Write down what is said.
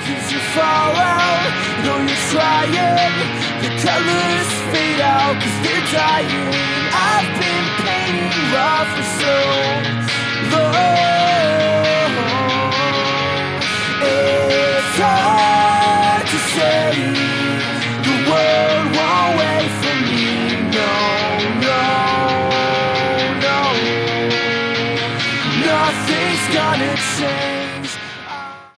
Cause you fall out, though you're trying. The colors fade out, cause they're dying. I've been painting rough for so